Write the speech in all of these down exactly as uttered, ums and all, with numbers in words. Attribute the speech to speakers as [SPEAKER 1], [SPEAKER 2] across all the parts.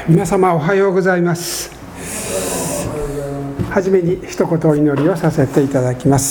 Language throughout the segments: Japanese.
[SPEAKER 1] 皆様おはようございます。はじめに一言お祈りをさせていただきます。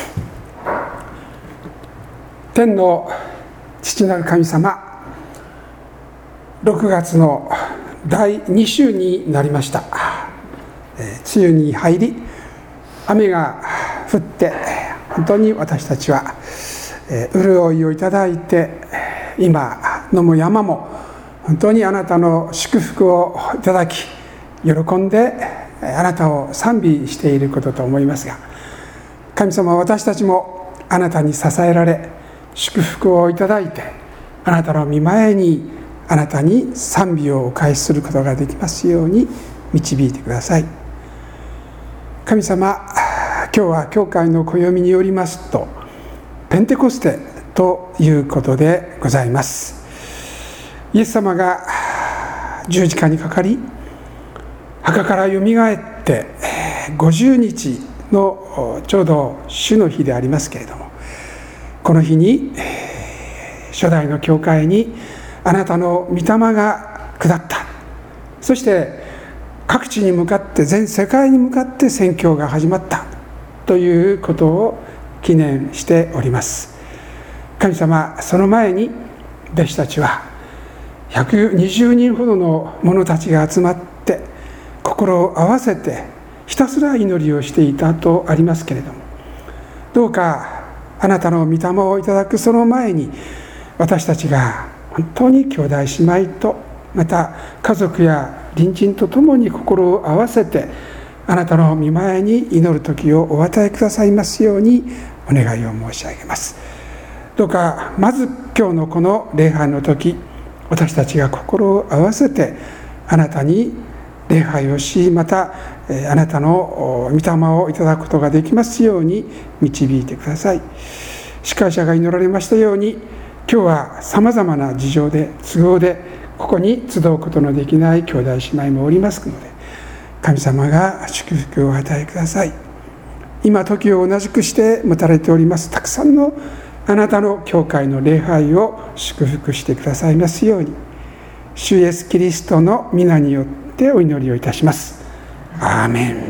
[SPEAKER 1] 天の父なる神様、ろくがつのだいに週になりました。梅雨に入り、雨が降って本当に私たちは潤いをいただいて、今飲む山も本当にあなたの祝福をいただき、喜んであなたを賛美していることと思いますが、神様、私たちもあなたに支えられ祝福をいただいて、あなたの御前にあなたに賛美をお返しすることができますように導いてください。神様、今日は教会の暦によりますとペンテコステということでございます。イエス様が十字架にかかり、墓からよみがえってごじゅうにちのちょうど主の日でありますけれども、この日に初代の教会にあなたの御霊が下った。そして各地に向かって、全世界に向かって宣教が始まったということを記念しております。神様、その前に弟子たちはひゃくにじゅうにんほどの者たちが集まって心を合わせてひたすら祈りをしていたとありますけれども、どうかあなたの御霊をいただくその前に、私たちが本当に兄弟姉妹と、また家族や隣人と共に心を合わせてあなたの御前に祈る時をお与えくださいますようにお願いを申し上げます。どうかまず今日のこの礼拝の時、私たちが心を合わせてあなたに礼拝をし、またあなたの御霊をいただくことができますように導いてください。司会者が祈られましたように、今日はさまざまな事情で都合でここに集うことのできない兄弟姉妹もおりますので、神様が祝福をお与えください。今時を同じくして持たれておりますたくさんのあなたの教会の礼拝を祝福してくださいますように、主イエスキリストの皆によってお祈りをいたします。アーメン。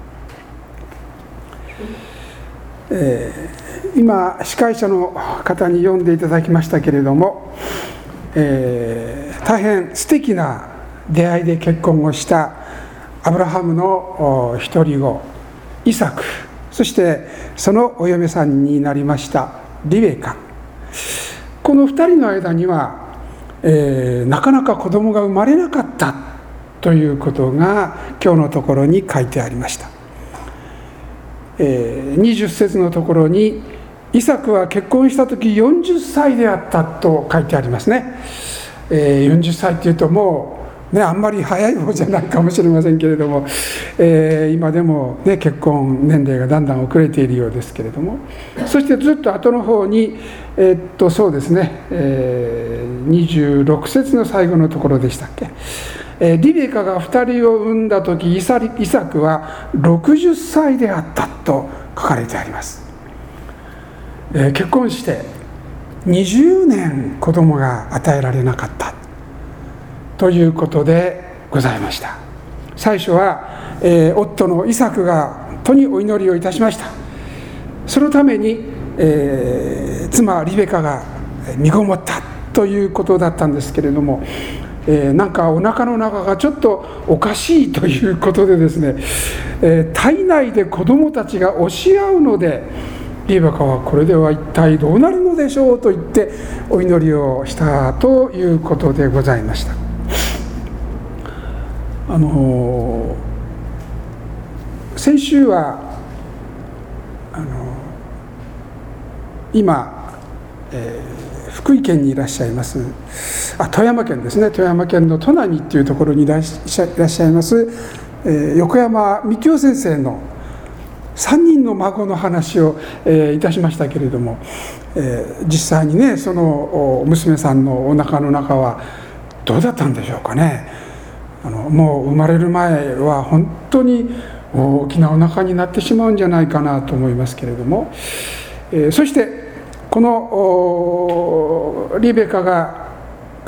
[SPEAKER 1] えー、今司会者の方に読んでいただきましたけれども、えー、大変素敵な出会いで結婚をしたアブラハムの一人子イサク、そしてそのお嫁さんになりましたリベカ、このふたりの間には、えー、なかなか子供が生まれなかったということが今日のところに書いてありました。えー、にじゅっ節のところに、イサクは結婚した時よんじゅっさいであったと書いてありますね。えー、よんじゅっさいっていうともうね、あんまり早い方じゃないかもしれませんけれども、えー、今でも、ね、結婚年齢がだんだん遅れているようですけれども、そしてずっと後の方に、えー、っとそうですね、えー、にじゅうろく節の最後のところでしたっけ、えー、リベカがふたりを産んだ時、イサイサクはろくじゅっさいであったと書かれてあります。えー、結婚してにじゅうねん子供が与えられなかったということでございました。最初は、えー、夫のイサクが本当にお祈りをいたしました。そのために、えー、妻リベカが身ごもったということだったんですけれども、えー、なんかお腹の中がちょっとおかしいということでですね、えー、体内で子供たちが押し合うので、リベカはこれでは一体どうなるのでしょうと言ってお祈りをしたということでございました。あの先週はあの今、えー、福井県にいらっしゃいますあ富山県ですね、富山県の砺波っていうところにいらっしゃいます、えー、横山幹夫先生のさんにんの孫の話を、えー、いたしましたけれども、えー、実際にね、その娘さんのお腹の中はどうだったんでしょうかね。あのもう生まれる前は本当に大きなお腹になってしまうんじゃないかなと思いますけれども、えー、そしてこのリベカが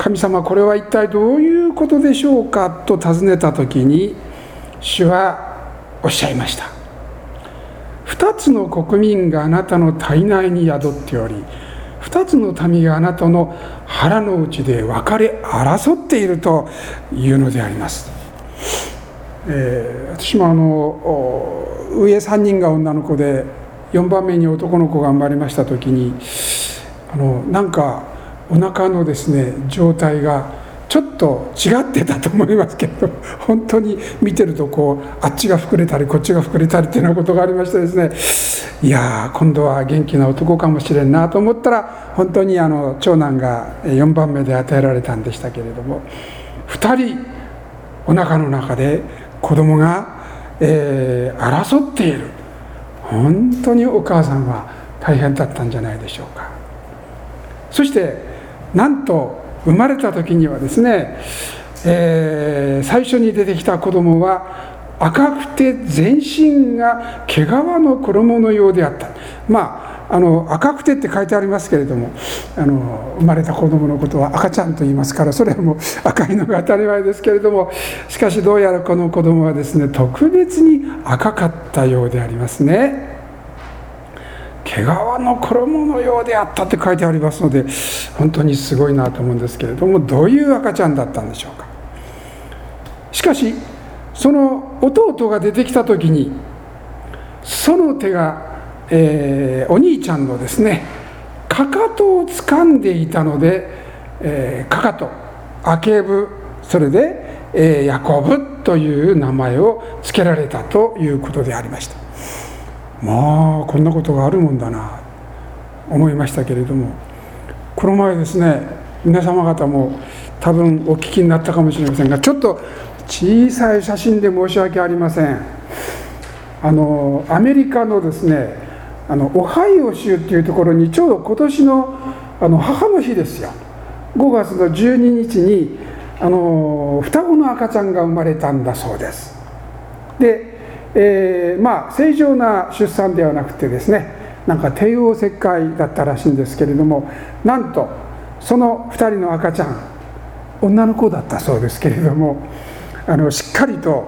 [SPEAKER 1] 神様、これは一体どういうことでしょうかと尋ねた時に、主はおっしゃいました。二つの国民があなたの体内に宿っており、二つの民があなたの腹の内で分かれ争っているというのであります。えー、私もあの上さんにんが女の子でよんばんめに男の子が生まれました時に、あのなんかお腹のですね状態がちょっと違ってたと思いますけど、本当に見てるとこうあっちが膨れたりこっちが膨れたりっていうようなことがありましてですね、いやー今度は元気な男かもしれんなと思ったら、本当にあの長男がよんばんめで与えられたんでしたけれども、ふたりお腹の中で子供が、えー、争っている。本当にお母さんは大変だったんじゃないでしょうか。そしてなんと生まれた時にはですね、えー、最初に出てきた子供は赤くて全身が毛皮の衣のようであった。まああの赤くてって書いてありますけれども、あの生まれた子供のことは赤ちゃんと言いますから、それはもう赤いのが当たり前ですけれども、しかしどうやらこの子供はですね特別に赤かったようでありますね。毛皮の衣のようであったって書いてありますので、本当にすごいなと思うんですけれども、どういう赤ちゃんだったんでしょうか。しかしその弟が出てきた時に、その手が、えー、お兄ちゃんのですねかかとを掴んでいたので、えー、かかとアケブ、それで、えー、ヤコブという名前を付けられたということでありました。まあこんなことがあるもんだな思いましたけれども、この前ですね、皆様方も多分お聞きになったかもしれませんが、ちょっと小さい写真で申し訳ありません。あのアメリカのですねあのオハイオ州っていうところに、ちょうど今年のあの母の日ですよ、ごがつのじゅうににちにあの双子の赤ちゃんが生まれたんだそうです。でえー、まあ正常な出産ではなくてですね、なんか帝王切開だったらしいんですけれども、なんとそのふたりの赤ちゃん女の子だったそうですけれども、あのしっかりと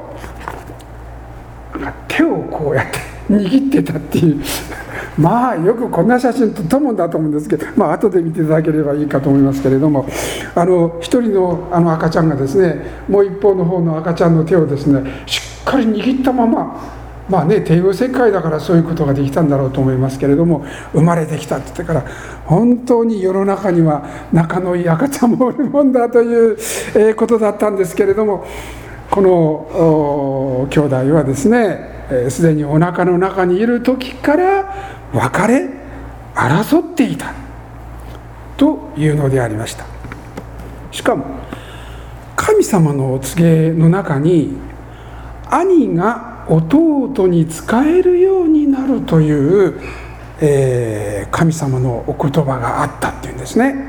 [SPEAKER 1] 手をこうやって握ってたっていうまあよくこんな写真撮ったもんだと思うんですけど、まあ後で見ていただければいいかと思いますけれども、あの一人のあの赤ちゃんがですね、もう一方の方の赤ちゃんの手をですねしっかり握ったまま、まあね帝王切開だからそういうことができたんだろうと思いますけれども、生まれてきたって言ってから、本当に世の中には仲のいい赤ちゃんもおるもんだということだったんですけれども、この兄弟はですねすでにお腹の中にいる時から別れ争っていたというのでありました。しかも神様のお告げの中に、兄が弟に仕えるようになるという、えー、神様のお言葉があったっていうんですね。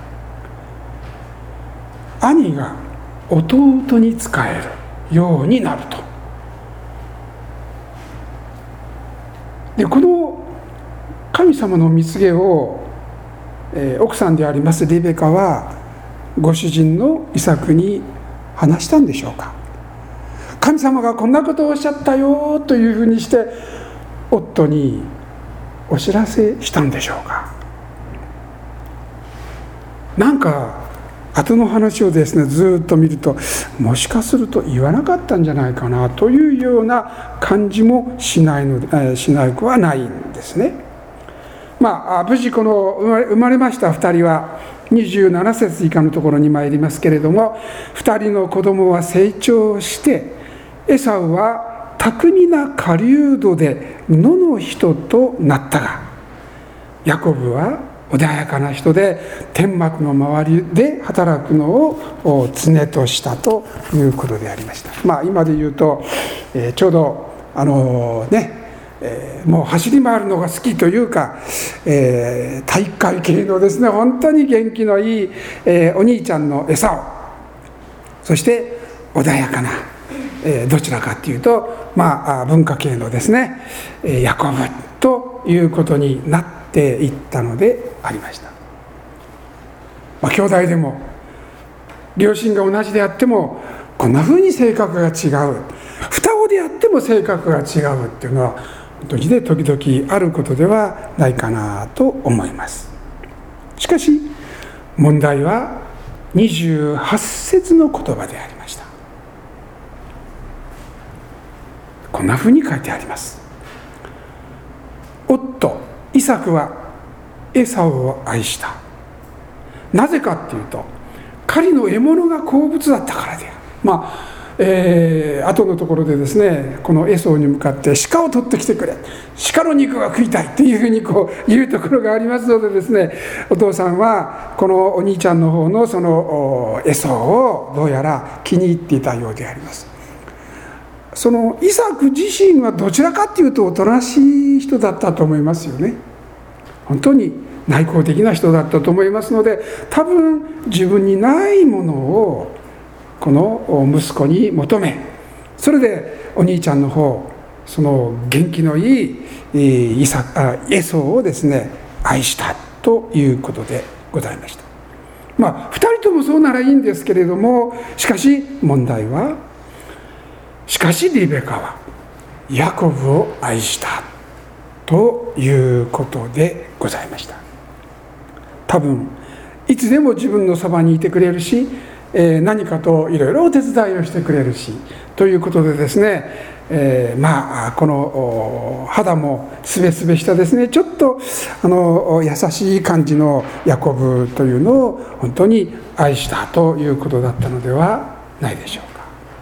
[SPEAKER 1] 兄が弟に仕えるようになると。でこの神様の御告げを、えー、奥さんでありますリベカはご主人のイサクに話したんでしょうか。神様がこんなことをおっしゃったよというふうにして夫にお知らせしたんでしょうか。なんか後の話をですねずっと見ると、もしかすると言わなかったんじゃないかなというような感じもしないので、えー、しなくはないんですね。まあ無事この生まれ、生まれましたふたりはにじゅうななせつ以下のところに参りますけれども、ふたりの子供は成長して、エサウは巧みな狩人で野の人となったが、ヤコブは穏やかな人で天幕の周りで働くのを常としたということでありました。まあ今で言うと、えー、ちょうどあのー、ね、えー、もう走り回るのが好きというか、えー、体育会系のですね本当に元気のいい、えー、お兄ちゃんのエサオ、そして穏やかな、えー、どちらかというと、まあ、文化系のですねヤコブということになっていったのでありました。まあ、兄弟でも両親が同じであってもこんな風に性格が違う、双子であっても性格が違うっていうのは本当にね時々あることではないかなと思います。しかし問題はにじゅうはち節の言葉でありました。こんな風に書いてあります。夫イサクはエサウを愛した。なぜかっていうと彼の獲物が好物だったからである。まあえー、後のところでですね、このエソウに向かって鹿を取ってきてくれ、鹿の肉が食いたいっていうふうにこう言うところがありますのでですね、お父さんはこのお兄ちゃんの方のそのエソウをどうやら気に入っていたようであります。そのイサク自身はどちらかっていうとおとなしい人だったと思いますよね。本当に内向的な人だったと思いますので、多分自分にないものをこの息子に求め、それでお兄ちゃんの方、その元気のいいイサあエソウをですね愛したということでございました。まあふたりともそうならいいんですけれども、しかし問題は、しかしリベカはヤコブを愛したということでございました。多分いつでも自分のそばにいてくれるし、えー、何かといろいろお手伝いをしてくれるしということでですね、えー、まあこの肌もすべすべしたですね、ちょっとあの優しい感じのヤコブというのを本当に愛したということだったのではないでしょ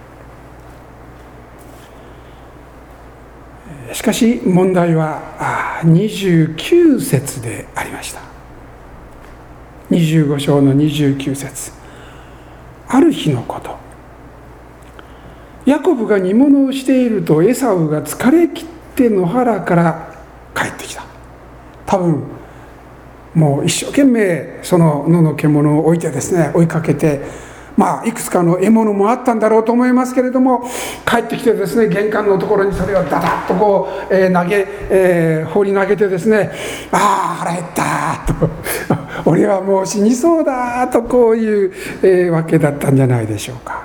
[SPEAKER 1] うか。しかし問題はにじゅうきゅう節でありました。にじゅうご章のにじゅうきゅう節。ある日のこと、ヤコブが煮物をしているとエサウが疲れ切って野原から帰ってきた。多分もう一生懸命その野の獣を置いてですね追いかけて、まあいくつかの獲物もあったんだろうと思いますけれども、帰ってきてですね玄関のところにそれをダダッとこう、えー、投げ、えー、放り投げてですね、ああ腹減ったと俺はもう死にそうだとこういう、えー、わけだったんじゃないでしょうか。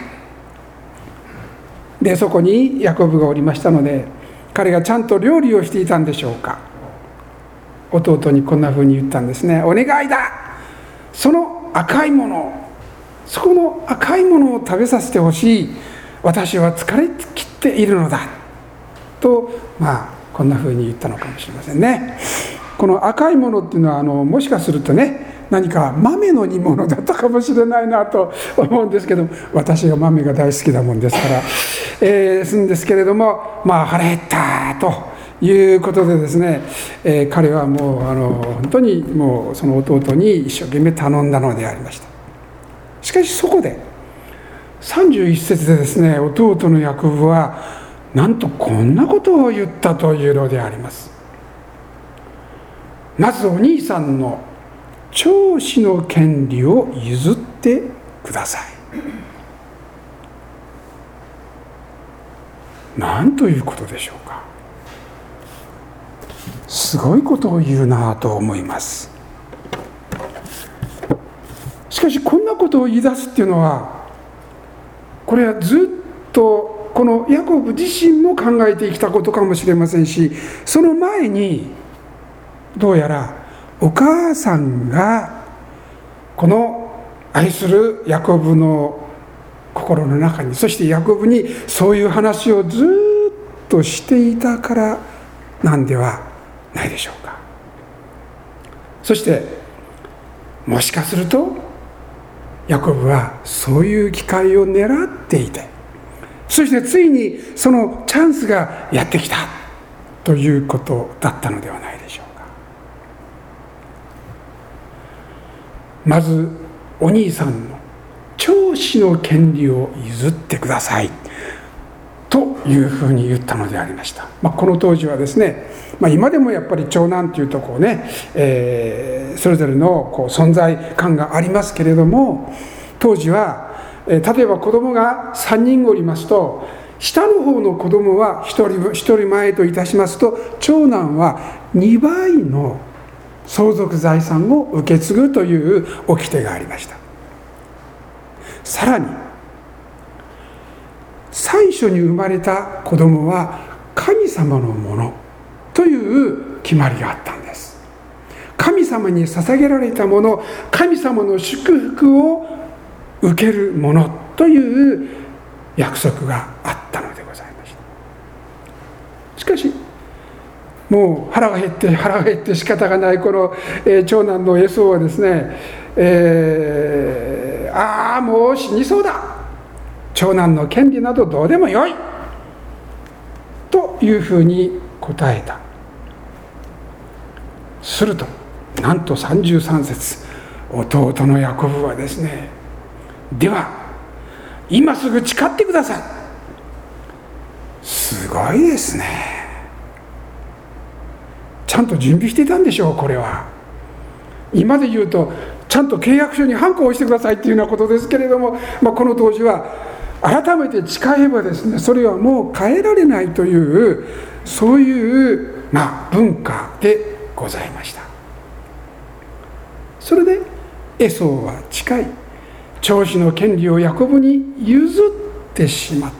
[SPEAKER 1] でそこにヤコブがおりましたので、彼がちゃんと料理をしていたんでしょうか。弟にこんなふうに言ったんですね。お願いだ、その赤いもの、そこの赤いものを食べさせてほしい、私は疲れ切っているのだと、まあこんなふうに言ったのかもしれませんね。この赤いものっていうのはあのもしかするとね、何か豆の煮物だったかもしれないなと思うんですけど、私が豆が大好きなもんですから、えー、するんですけれども、まあ腹減ったということでですね、えー、彼はもうあの本当にもうその弟に一生懸命頼んだのでありました。しかしそこでさんじゅういち節でですね、弟のヤコブはなんとこんなことを言ったというのであります。まずお兄さんの長子の権利を譲ってください。なんということでしょうか。すごいことを言うなと思います。しかしこんなことを言い出すっていうのは、これはずっとこのヤコブ自身も考えてきたことかもしれませんし、その前にどうやらお母さんがこの愛するヤコブの心の中に、そしてヤコブにそういう話をずっとしていたからなんではないでしょうか。そしてもしかするとヤコブはそういう機会を狙っていて、そしてついにそのチャンスがやってきたということだったのではないでしょうか。まずお兄さんの長子の権利を譲ってくださいというふうに言ったのでありました。まあ、この当時はですね、まあ、今でもやっぱり長男というとこうね、えー、それぞれのこう存在感がありますけれども、当時は、えー、例えば子供がさんにんおりますと、下の方の子供はひとり、ひとり前といたしますと、長男はにばいの相続財産を受け継ぐという掟がありました。 さらに最初に生まれた子供は神様のものという決まりがあったんです。神様に捧げられたもの、神様の祝福を受けるものという約束があったのでございました。しかしもう腹が減って腹が減って仕方がないこの、えー、長男のエソウはですね、えー、ああもう死にそうだ、長男の権利などどうでもよいというふうに答えた。するとなんとさんじゅうさん節、弟のヤコブはですね、では今すぐ誓ってください。すごいですね。ちゃんと準備していたんでしょう。これは今で言うとちゃんと契約書にハンコを押してくださいっていうようなことですけれども、まあ、この当時は改めて誓えばですね、それはもう変えられないというそういう、まあ、文化でございました。それでエソウは誓い、長子の権利をヤコブに譲ってしまった。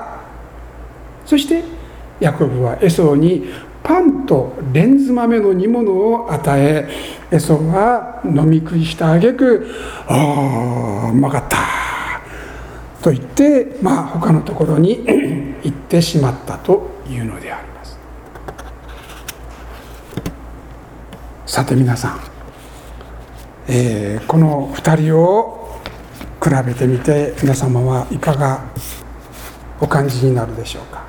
[SPEAKER 1] そしてヤコブはエソウにパンとレンズ豆の煮物を与え、エソウは飲み食いしたあげく、ああうまかったと言って、まあ他のところに行ってしまったというのであります。さて皆さん、えー、このふたりを比べてみて皆様はいかがお感じになるでしょうか。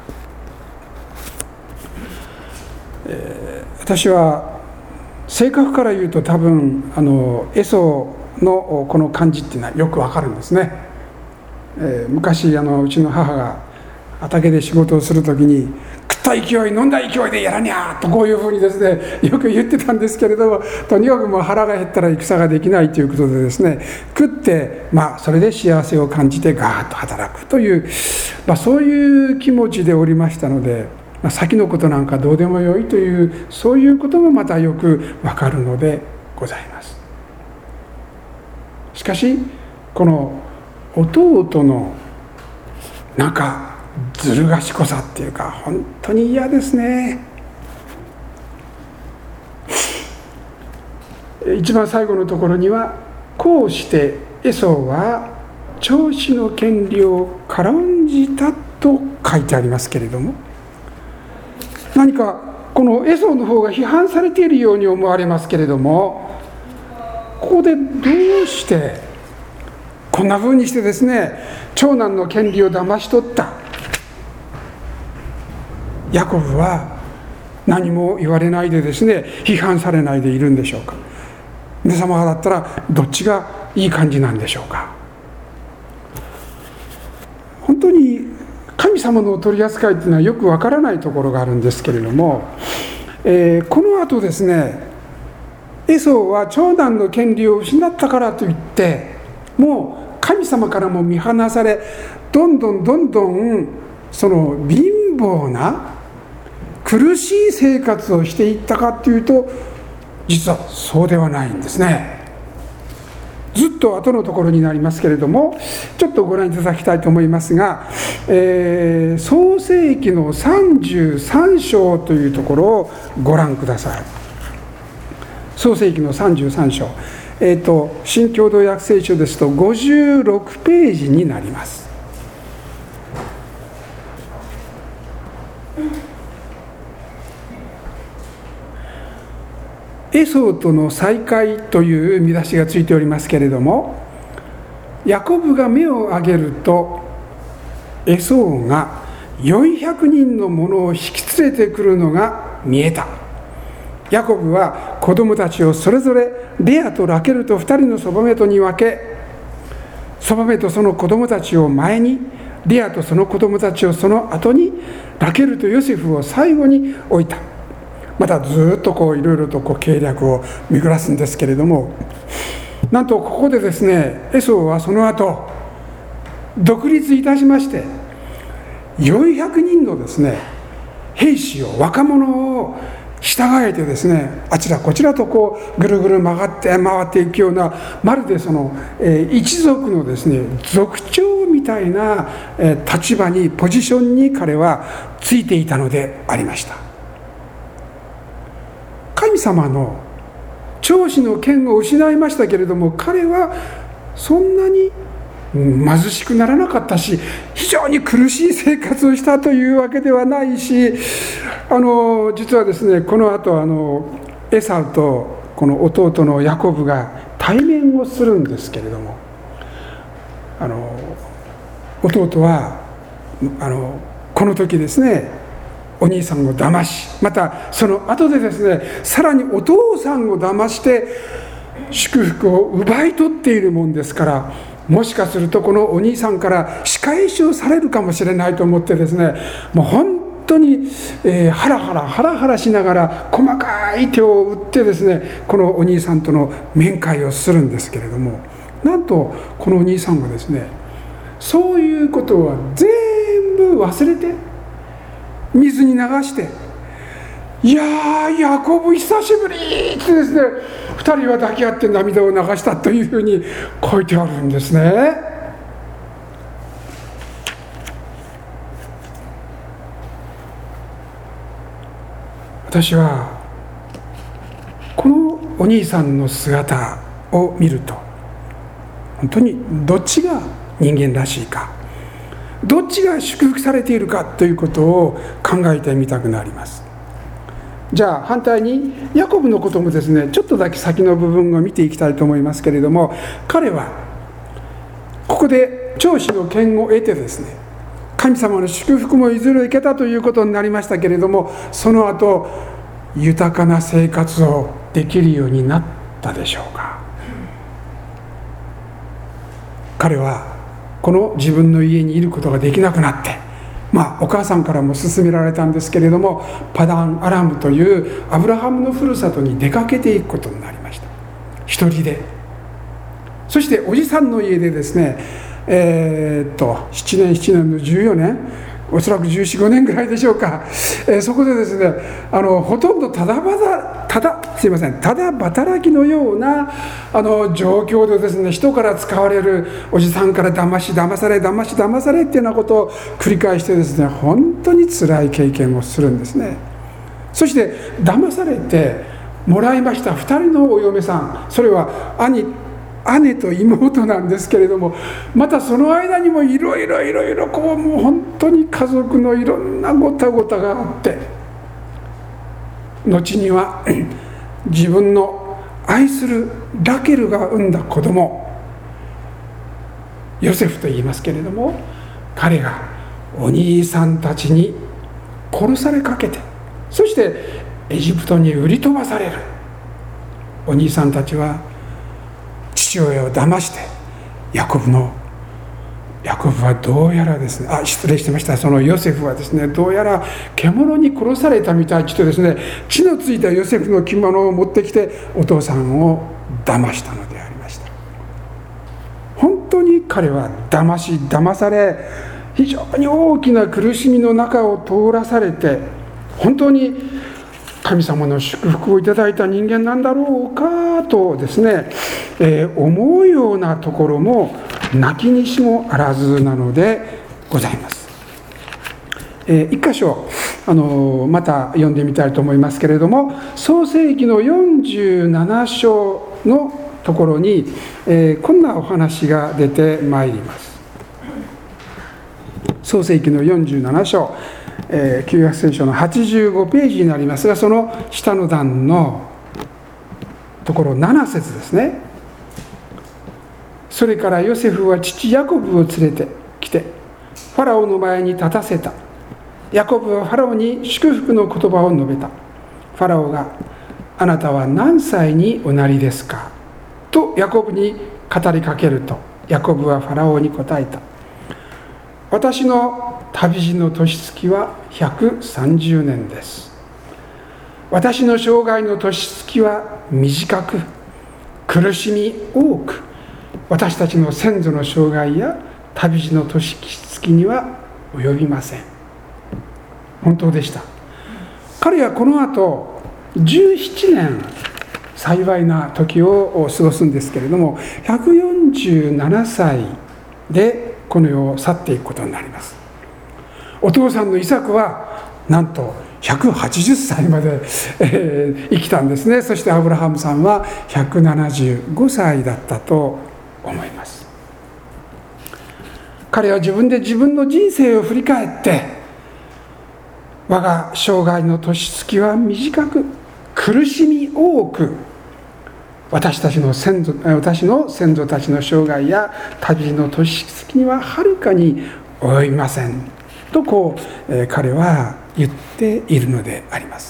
[SPEAKER 1] えー、私は性格から言うと多分あのエソのこの感じっていうのはよくわかるんですね。えー、昔あのうちの母が畑で仕事をするときに、食った勢い飲んだ勢いでやらにゃーとこういうふうにですねよく言ってたんですけれども、とにかくもう腹が減ったら戦ができないということでですね、食ってまあそれで幸せを感じてガーッと働くという、まあ、そういう気持ちでおりましたので、まあ、先のことなんかどうでもよいというそういうこともまたよくわかるのでございます。しかしこの弟のなんかずる賢さっていうか本当に嫌ですね。一番最後のところにはこうしてエソウは長子の権利を軽んじたと書いてありますけれども、何かこのエソウの方が批判されているように思われますけれども、ここでどうしてこんなふうにしてですね長男の権利を騙し取ったヤコブは何も言われないでですね批判されないでいるんでしょうか。皆様だったらどっちがいい感じなんでしょうか。本当に神様の取り扱いというのはよくわからないところがあるんですけれども、えー、この後ですねエソウは長男の権利を失ったからといってもう神様からも見放され、どんどんどんどんその貧乏な苦しい生活をしていったかというと実はそうではないんですね。ずっと後のところになりますけれども、ちょっとご覧いただきたいと思いますが、えー、創世記のさんじゅうさん章というところをご覧ください。創世記のさんじゅうさん章、えーと、新共同訳聖書ですとごじゅうろくページになります。エソウとの再会という見出しがついておりますけれども、ヤコブが目を上げるとエソウがよんひゃくにんの者を引き連れてくるのが見えた。ヤコブは子供たちをそれぞれレアとラケルと二人のそばめとに分け、そばめとその子供たちを前に、レアとその子供たちをその後に、ラケルとヨセフを最後に置いた。またずっとこういろいろとこう計略を巡らすんですけれども、なんとここでですねエソウはその後独立いたしまして、よんひゃくにんのですね兵士を若者を従えてですね、あちらこちらとこうぐるぐる曲がって回っていくような、まるでその、えー、一族のですね族長みたいな、えー、立場にポジションに彼はついていたのでありました。神様の長子の権を失いましたけれども、彼はそんなに貧しくならなかったし、非常に苦しい生活をしたというわけではないし、あの実はですね、この後あのエサウとこの弟のヤコブが対面をするんですけれども、あの弟はあのこの時ですね、お兄さんを騙し、またその後でですね、さらにお父さんを騙して祝福を奪い取っているもんですから、もしかするとこのお兄さんから仕返しをされるかもしれないと思ってですね、もう本当に、えー、ハラハラハラハラしながら細かい手を打ってですね、このお兄さんとの面会をするんですけれども、なんとこのお兄さんがですね、そういうことは全部忘れて水に流して、いやーヤコブ久しぶりってですね、ふたりは抱き合って涙を流したというふうに書いてあるんですね。私はこのお兄さんの姿を見ると、本当にどっちが人間らしいか、どっちが祝福されているかということを考えてみたくなります。じゃあ反対にヤコブのこともですね、ちょっとだけ先の部分を見ていきたいと思いますけれども、彼はここで長子の権を得てですね、神様の祝福もいずれ受けたということになりましたけれども、その後豊かな生活をできるようになったでしょうか。彼はこの自分の家にいることができなくなって、まあお母さんからも勧められたんですけれども、パダンアラムというアブラハムのふるさとに出かけていくことになりました。一人で。そしておじさんの家でですね、えー、っとななねんななねんのじゅうよねん、おそらくじゅうよん、ごねんぐらいでしょうか、えー、そこでですね、あのほとんどただばたただすいませんただ働きのようなあの状況でですね、人から使われる、おじさんから騙し騙され騙し騙されっていうようなことを繰り返してですね、本当に辛い経験をするんですね。そして騙されてもらいましたふたりのお嫁さん、それは兄姉と妹なんですけれども、またその間にもいろいろいろいろこうもう本当に家族のいろんなごたごたがあって、後には自分の愛するラケルが産んだ子供ヨセフと言いますけれども、彼がお兄さんたちに殺されかけて、そしてエジプトに売り飛ばされる。お兄さんたちは父親を騙して、ヤコブのヤコブはどうやらですね、あ失礼してました、そのヨセフはですね、どうやら獣に殺されたみたいとですね、血のついたヨセフの着物を持ってきてお父さんを騙したのでありました。本当に彼は騙し騙され、非常に大きな苦しみの中を通らされて、本当に神様の祝福をいただいた人間なんだろうかとですね、えー、思うようなところもなきにしもあらずなのでございます。えー、一箇所あのー、また読んでみたいと思いますけれども、創世記のよんじゅうなな章のところに、えー、こんなお話が出てまいります。創世記のよんじゅうなな章、えー、旧約聖書のはちじゅうごページになりますが、その下の段のところなな節ですね。それからヨセフは父ヤコブを連れてきてファラオの前に立たせた。ヤコブはファラオに祝福の言葉を述べた。ファラオがあなたは何歳におなりですかとヤコブに語りかけると、ヤコブはファラオに答えた。私の旅路の年月はひゃくさんじゅうねんです。私の生涯の年月は短く、苦しみ多く、私たちの先祖の生涯や旅路の年月には及びません。本当でした。彼はこの後じゅうななねん幸いな時を過ごすんですけれども、ひゃくよんじゅうななさいでこの世を去っていくことになります。お父さんのイサクはなんとひゃくはちじゅっさいまで、えー、生きたんですね。そしてアブラハムさんはひゃくななじゅうごさいだったと思います。彼は自分で自分の人生を振り返って、我が生涯の年月は短く、苦しみ多く、私たちの先祖私の先祖たちの生涯や旅の年月にははるかに及びませんとこう、えー、彼は言っているのであります。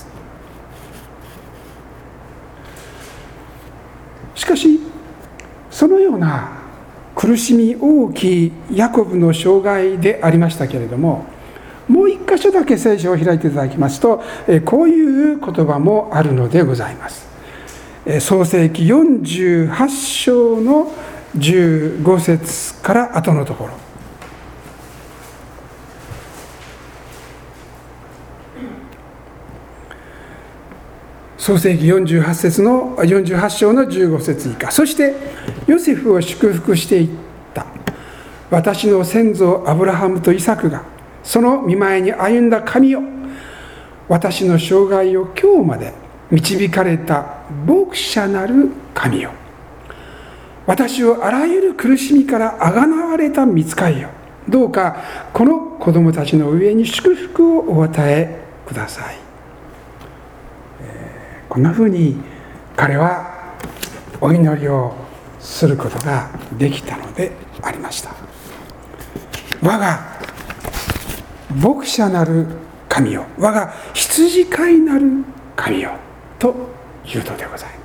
[SPEAKER 1] しかしそのような苦しみ大きいヤコブの生涯でありましたけれども、もう一箇所だけ聖書を開いていただきますと、こういう言葉もあるのでございます。創世記よんじゅうはち章のじゅうご節から後のところ、創世記よんじゅうはち節のよんじゅうはち章のじゅうご節以下。そしてヨセフを祝福していった。私の先祖アブラハムとイサクがその御前に歩んだ神よ、私の生涯を今日まで導かれた牧者なる神よ、私をあらゆる苦しみからあがなわれた御使いよ、どうかこの子供たちの上に祝福をお与えください。えー、こんなふうに彼はお祈りをすることができたのでありました。我が牧者なる神よ、我が羊飼いなる神よというのでございます。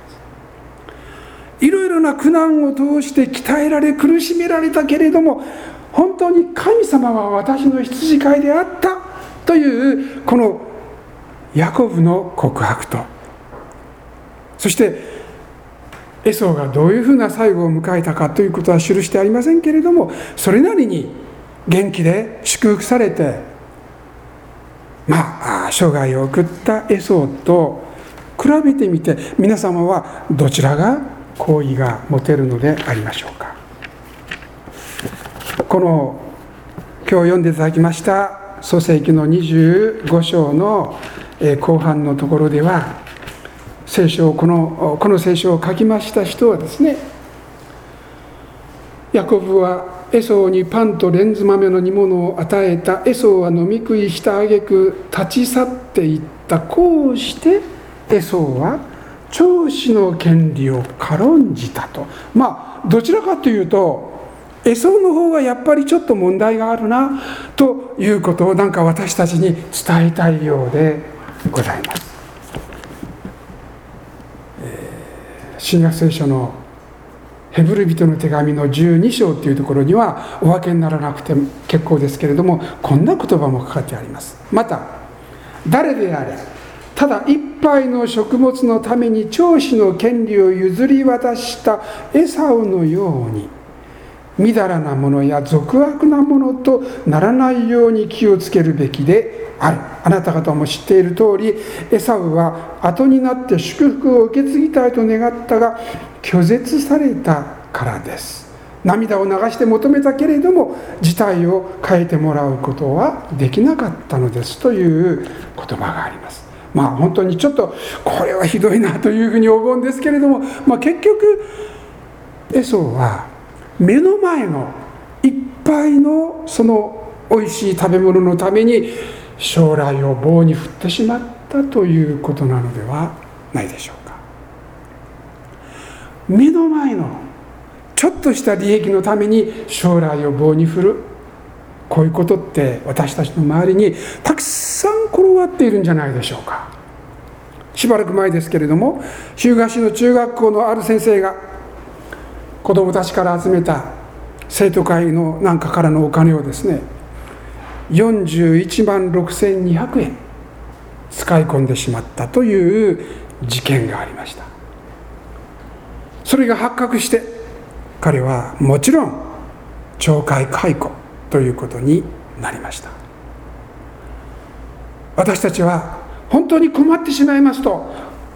[SPEAKER 1] いろいろな苦難を通して鍛えられ苦しめられたけれども、本当に神様は私の羊飼いであったというこのヤコブの告白と、そしてエソーがどういうふうな最後を迎えたかということは記してありませんけれども、それなりに元気で祝福されて、まあ生涯を送ったエソーと比べてみて、皆様はどちらが好意が持てるのでありましょうか。この今日読んでいただきました創世記のにじゅうご章の後半のところでは、聖書をこのこの聖書を書きました人はですね、ヤコブはエソーにパンとレンズ豆の煮物を与えた。エソーは飲み食いした挙句立ち去っていった。こうしてエソーは長子の権利を軽んじたと。まあどちらかというとエソーの方がやっぱりちょっと問題があるなということをなんか私たちに伝えたいようでございます。えー、新約聖書のヘブル人の手紙のじゅうに章というところにはお分けにならなくて結構ですけれども、こんな言葉も書かれてあります。また誰であれただ一杯の食物のために長子の権利を譲り渡したエサウのように、みだらなものや俗悪なものとならないように気をつけるべきである。あなた方も知っている通り、エサウは後になって祝福を受け継ぎたいと願ったが拒絶されたからです。涙を流して求めたけれども事態を変えてもらうことはできなかったのですという言葉があります。まあ本当にちょっとこれはひどいなというふうに思うんですけれども、まあ、結局エソーは目の前のいっぱいのそのおいしい食べ物のために将来を棒に振ってしまったということなのではないでしょうか。目の前のちょっとした利益のために将来を棒に振る、こういうことって私たちの周りにたくさん転がっているんじゃないでしょうか。しばらく前ですけれども、日向市の中学校のある先生が子どもたちから集めた生徒会のなんかからのお金をですね、よんじゅういちまんろくせんにひゃくえん使い込んでしまったという事件がありました。それが発覚して彼はもちろん懲戒解雇ということになりました。私たちは本当に困ってしまいますと、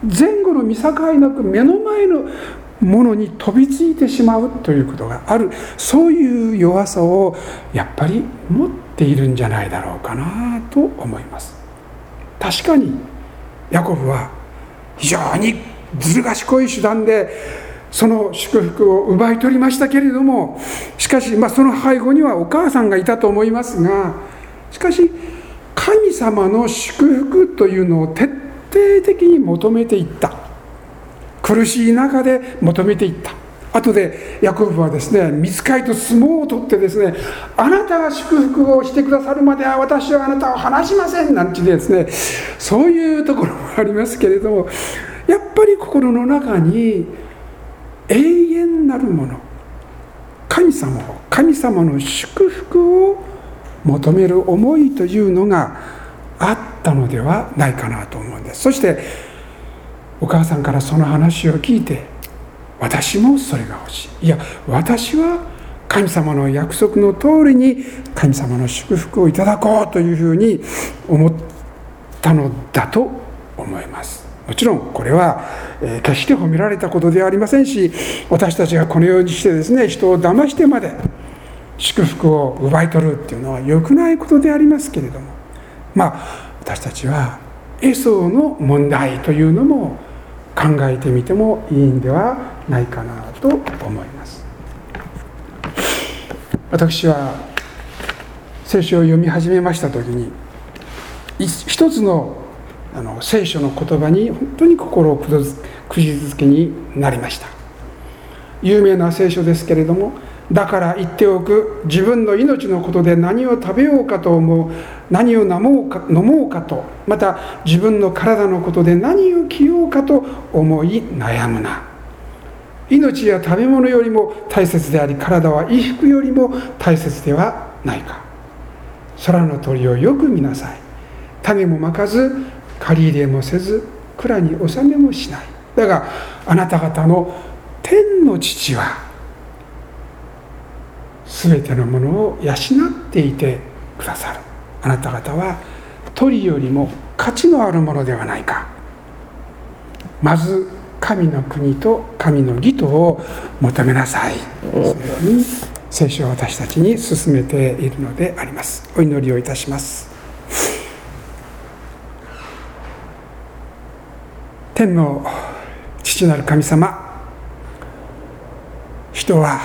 [SPEAKER 1] 前後の見境なく目の前のものに飛びついてしまうということがある、そういう弱さをやっぱり持っているんじゃないだろうかなと思います。確かにヤコブは非常にずる賢い手段でその祝福を奪い取りましたけれども、しかし、まあ、その背後にはお母さんがいたと思いますが、しかし神様の祝福というのを徹底的に求めていった。苦しい中で求めていった。後でヤコブはですね、御使いと相撲を取ってですね、あなたが祝福をしてくださるまでは私はあなたを離しませんなんてですね、そういうところもありますけれども、やっぱり心の中に永遠なるもの、神様を神様の祝福を求める思いというのがあったのではないかなと思うんです。そしてお母さんからその話を聞いて、私もそれが欲しい、いや私は神様の約束の通りに神様の祝福をいただこうというふうに思ったのだと思います。もちろんこれは決して褒められたことではありませんし、私たちがこのようにしてですね、人を騙してまで祝福を奪い取るっていうのは良くないことでありますけれども、まあ私たちはエソの問題というのも考えてみてもいいんではないかなと思います。私は聖書を読み始めました時に、一つのあの聖書の言葉に本当に心をくじづけになりました。有名な聖書ですけれども、だから言っておく、自分の命のことで何を食べようかと思う、何を飲もうか、飲もうかと、また自分の体のことで何を着ようかと思い悩むな。命や食べ物よりも大切であり、体は衣服よりも大切ではないか。空の鳥をよく見なさい。種もまかず借り入れもせず蔵に納めもしない。だがあなた方の天の父はすべてのものを養っていてくださる。あなた方は鳥よりも価値のあるものではないか。まず神の国と神の義とを求めなさい。そのように聖書は私たちに進めているのであります。お祈りをいたします。天の父なる神様、人は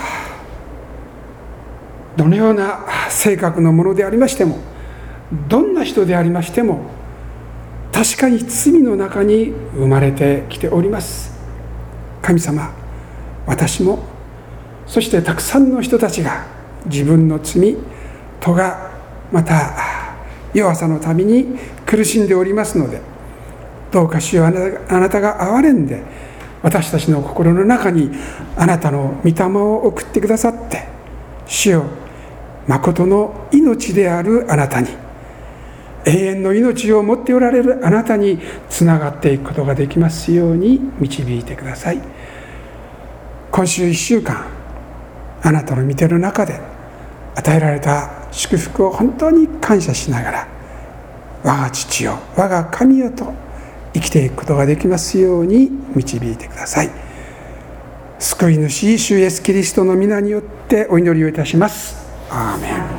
[SPEAKER 1] どのような性格のものでありましても、どんな人でありましても、確かに罪の中に生まれてきております。神様、私もそしてたくさんの人たちが自分の罪、咎、また弱さのために苦しんでおりますので、どうか主よ、あなたが憐れんで私たちの心の中にあなたの御霊を送ってくださって、主よ、誠の命であるあなたに、永遠の命を持っておられるあなたにつながっていくことができますように導いてください。今週いっしゅうかん、あなたの御手の中で与えられた祝福を本当に感謝しながら、我が父よ、我が神よと生きていくことができますように導いてください。救い主主イエスキリストの皆によってお祈りをいたします。アーメン。